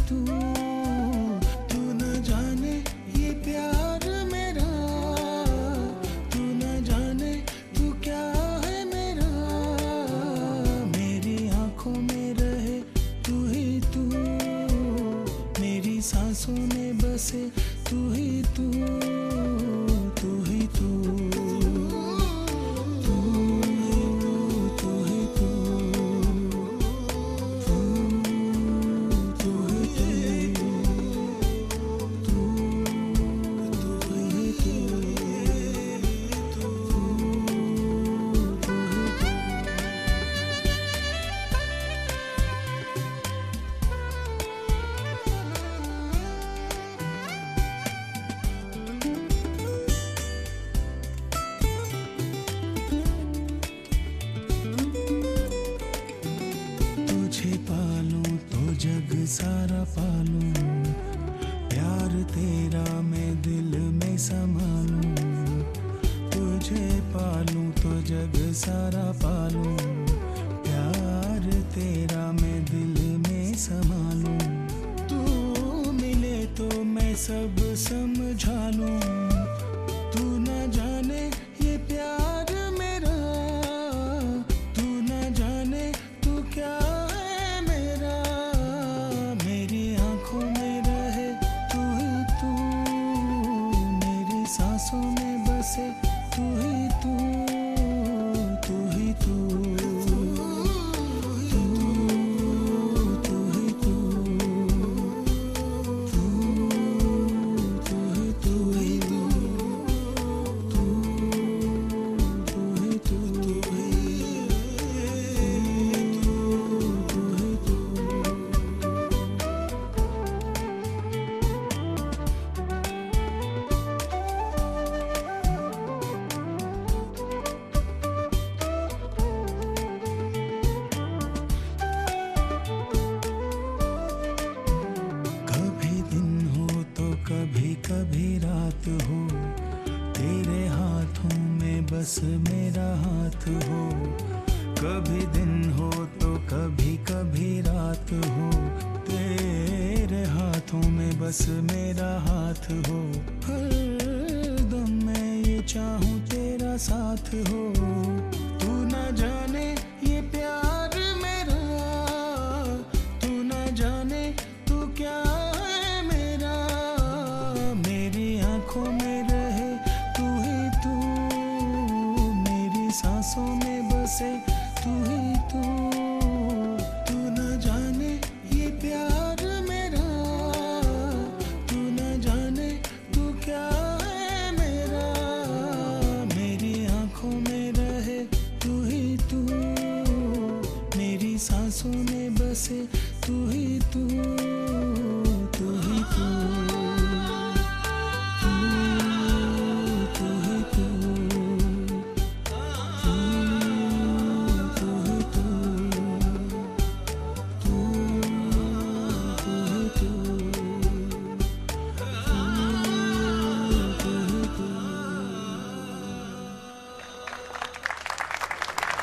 तू, तू न जाने ये प्यार मेरा, तू न जाने तू क्या है मेरा। मेरी आंखों में रहे तू ही तू, मेरी सांसों में बसे तू ही तू, तू ही तू। पालूं तो जग सारा पालूं, प्यार तेरा मैं दिल में संभालूं। तुझे पालूं तो जग सारा पालूं, प्यार तेरा मैं दिल में संभालूं। तू मिले तो मैं सब समझा लूं, तू न जाने ये प्यार मेरा, तू न जाने तू क्या सांसों में बसे तू ही तू, तू ही तू, तू, तू ही तू, तू, तू ही तू, तू ही तू, तू ही तू, तू ही तू। कभी कभी रात हो, तेरे हाथों में बस मेरा हाथ हो। कभी दिन हो तो कभी कभी रात हो, तेरे हाथों में बस मेरा हाथ हो। हर दम मैं ये चाहूँ तेरा साथ हो, तू न जाने